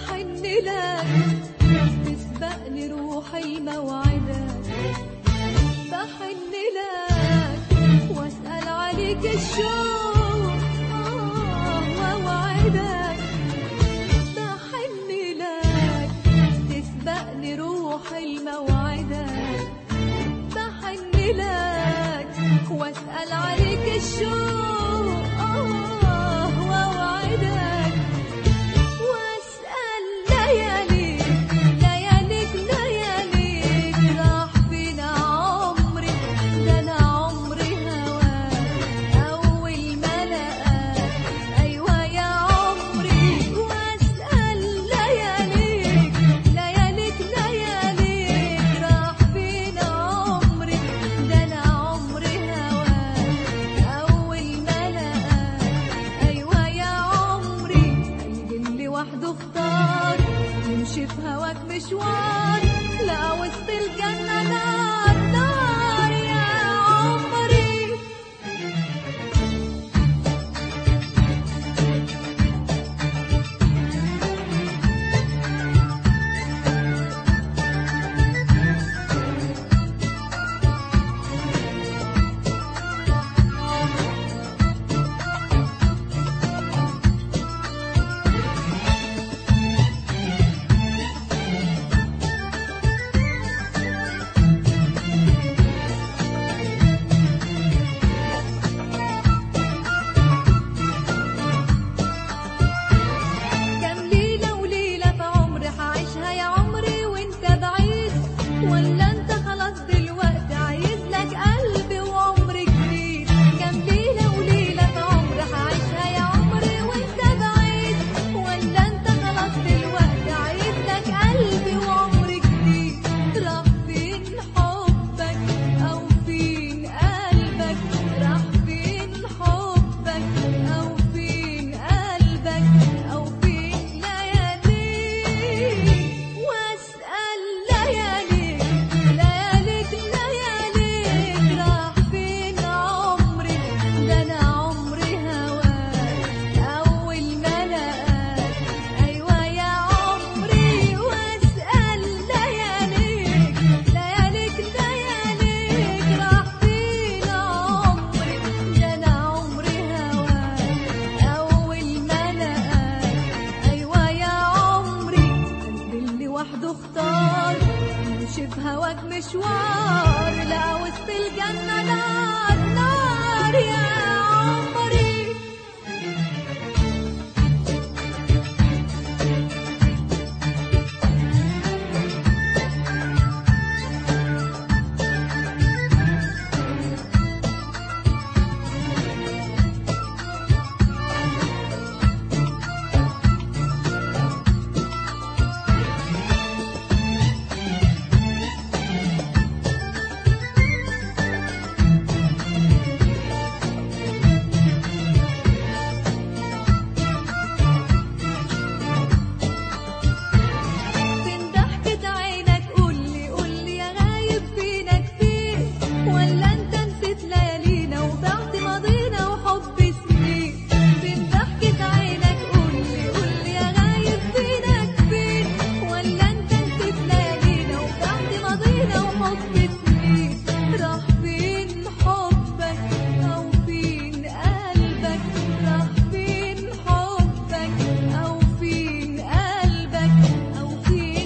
بحن لك تسبقني روحي موعدك، بحن لك واسأل عليك الشوق ووعدك، بحن لك تسبقني روحي موعدك، بحن لك واسأل عليك الشوق ووعدك، واسأل لياليك لياليك لياليك راح فين عمري، ده انا عمري هواك اول ما لقاك، ايوه يا عمري، واسأل لياليك لياليك لياليك راح فين عمري، ده انا عمري هواك اول ما لقاك، ايوه يا عمري، قلبي اللي وحده اختار يمشي في هواك مشوار، لا وسط الجنة نار نار يا عمري. كم ليلة وليلة في عمري هعيشها يا عمري وانت بعيد، ولا انت خلاص دلوقتي عايز لك قلبي وعمر جديد، كم ليلة وليلة في عمري هعيشها يا عمري وانت بعيد، ولا انت خلاص دلوقتي عايز لك قلبي وعمر جديد، راح فين حبك او فين قلبك، راح فين حبك او فين قلبك او فين لياليك، واسأل لياليك لياليك لياليك راح فين عمري، ده انا عمري هواك اول ما لقاك، ايوه يا عمري، واسأل لياليك لياليك لياليك راح فين عمري، ده انا عمري هواك اول ما لقاك، ايوه يا عمري، قلبي اللي وحده اختار يمشي في هواك مشوار، لا وسط الجنة نار نار يا عمري. فين ضحكة عينك قولي قولي يا غايب فينك فين، ولا انت نسيت ليالينا وضعت ماضينا وحب سنين، فين ضحكة عينك قولي قولي يا غايب فينك فين، ولا انت نسيت ليالينا وضعت ماضينا وحب سنين، راح فين حبك او فين قلبك، راح فين حبك او فين قلبك او فين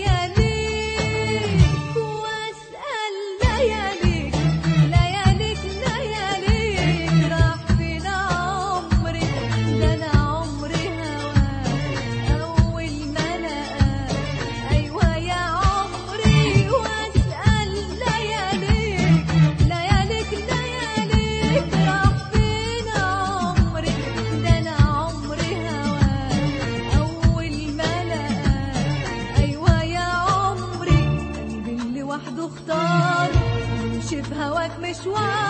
لياليك، واسأل لياليك لياليك لياليك راح فين عمري، ده انا عمري هواك اول ما لقاك، ايوه يا عمري، واسأل لياليك لياليك لياليك راح فين عمري، ده انا عمري هواك اول ما لقاك، ايوه يا عمري، قلبي اللي وحده اختار يمشي في هواك مشوار.